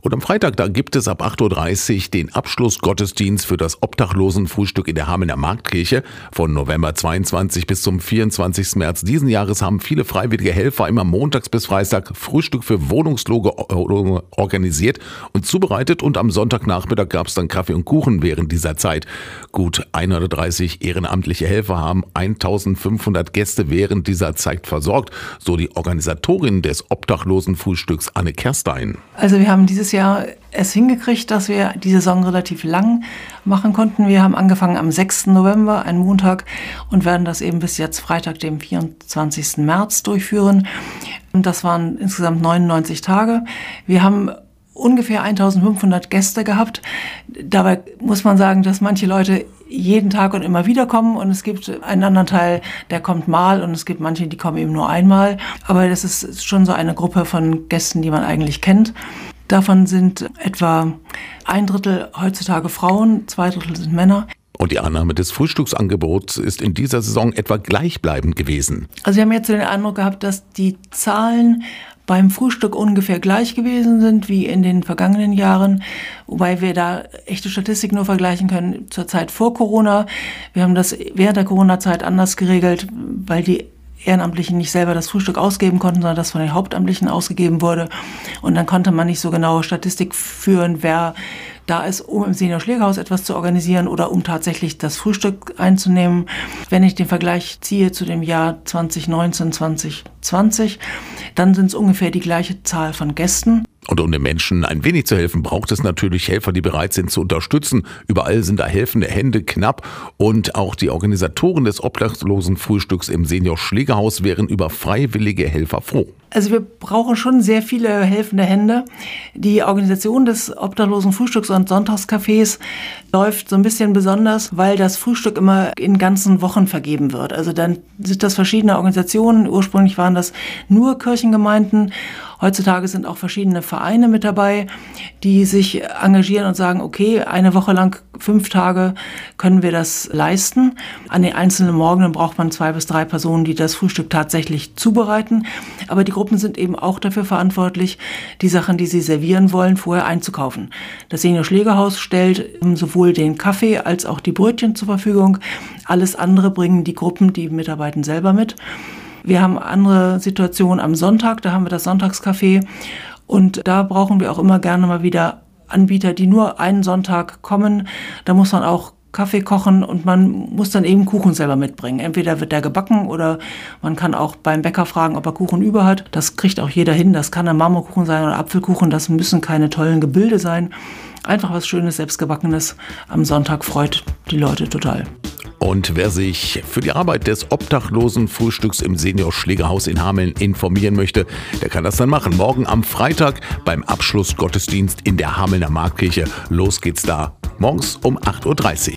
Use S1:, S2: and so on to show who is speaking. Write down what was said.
S1: Und am Freitag, da gibt es ab 8:30 Uhr den Abschlussgottesdienst für das Obdachlosenfrühstück in der Hamelner Marktkirche. Von November 22 bis zum 24. März diesen Jahres haben viele freiwillige Helfer immer montags bis Freitag Frühstück für Wohnungslose organisiert und zubereitet. Und am Sonntagnachmittag gab es dann Kaffee und Kuchen während dieser Zeit. Gut 130 ehrenamtliche Helfer haben 1500 Gäste während dieser Zeit versorgt, so die Organisatorin des Obdachlosenfrühstücks Anne Kerstein.
S2: Also wir haben dieses Jahr es hingekriegt, dass wir die Saison relativ lang machen konnten. Wir haben angefangen am 6. November, einen Montag, und werden das eben bis jetzt Freitag, dem 24. März durchführen. Und das waren insgesamt 99 Tage. Wir haben ungefähr 1500 Gäste gehabt. Dabei muss man sagen, dass manche Leute jeden Tag und immer wieder kommen, und es gibt einen anderen Teil, der kommt mal, und es gibt manche, die kommen eben nur einmal. Aber das ist schon so eine Gruppe von Gästen, die man eigentlich kennt. Davon sind etwa 1/3 heutzutage Frauen, 2/3 sind Männer.
S1: Und die Annahme des Frühstücksangebots ist in dieser Saison etwa gleichbleibend gewesen.
S2: Also wir haben jetzt den Eindruck gehabt, dass die Zahlen beim Frühstück ungefähr gleich gewesen sind wie in den vergangenen Jahren, wobei wir da echte Statistik nur vergleichen können zur Zeit vor Corona. Wir haben das während der Corona-Zeit anders geregelt, weil die Ehrenamtlichen nicht selber das Frühstück ausgeben konnten, sondern das von den Hauptamtlichen ausgegeben wurde. Und dann konnte man nicht so genaue Statistik führen, wer da ist, um im Senior-Schlägerhaus etwas zu organisieren oder um tatsächlich das Frühstück einzunehmen. Wenn ich den Vergleich ziehe zu dem Jahr 2019, 2020, dann sind es ungefähr die gleiche Zahl von Gästen.
S1: Und um den Menschen ein wenig zu helfen, braucht es natürlich Helfer, die bereit sind zu unterstützen. Überall sind da helfende Hände knapp, und auch die Organisatoren des Obdachlosenfrühstücks im Senior-Schlägerhaus wären über freiwillige Helfer froh.
S2: Also wir brauchen schon sehr viele helfende Hände. Die Organisation des Obdachlosenfrühstücks und Sonntagscafés läuft so ein bisschen besonders, weil das Frühstück immer in ganzen Wochen vergeben wird. Also dann sind das verschiedene Organisationen. Ursprünglich waren das nur Kirchengemeinden. Heutzutage sind auch verschiedene Vereine mit dabei, die sich engagieren und sagen, okay, eine Woche lang, 5 Tage können wir das leisten. An den einzelnen Morgen braucht man 2 bis 3 Personen, die das Frühstück tatsächlich zubereiten. Aber die Gruppen sind eben auch dafür verantwortlich, die Sachen, die sie servieren wollen, vorher einzukaufen. Das Senior-Schlägerhaus stellt sowohl den Kaffee als auch die Brötchen zur Verfügung. Alles andere bringen die Gruppen, die mitarbeiten, selber mit. Wir haben andere Situationen am Sonntag, da haben wir das Sonntagscafé, und da brauchen wir auch immer gerne mal wieder Anbieter, die nur einen Sonntag kommen. Da muss man auch Kaffee kochen und man muss dann eben Kuchen selber mitbringen. Entweder wird der gebacken oder man kann auch beim Bäcker fragen, ob er Kuchen über hat. Das kriegt auch jeder hin. Das kann ein Marmorkuchen sein oder Apfelkuchen. Das müssen keine tollen Gebilde sein. Einfach was Schönes, Selbstgebackenes am Sonntag freut die Leute total.
S1: Und wer sich für die Arbeit des Obdachlosenfrühstücks im Senior-Schlägerhaus in Hameln informieren möchte, der kann das dann machen. Morgen am Freitag beim Abschlussgottesdienst in der Hamelner Marktkirche. Los geht's da morgens um 8:30 Uhr.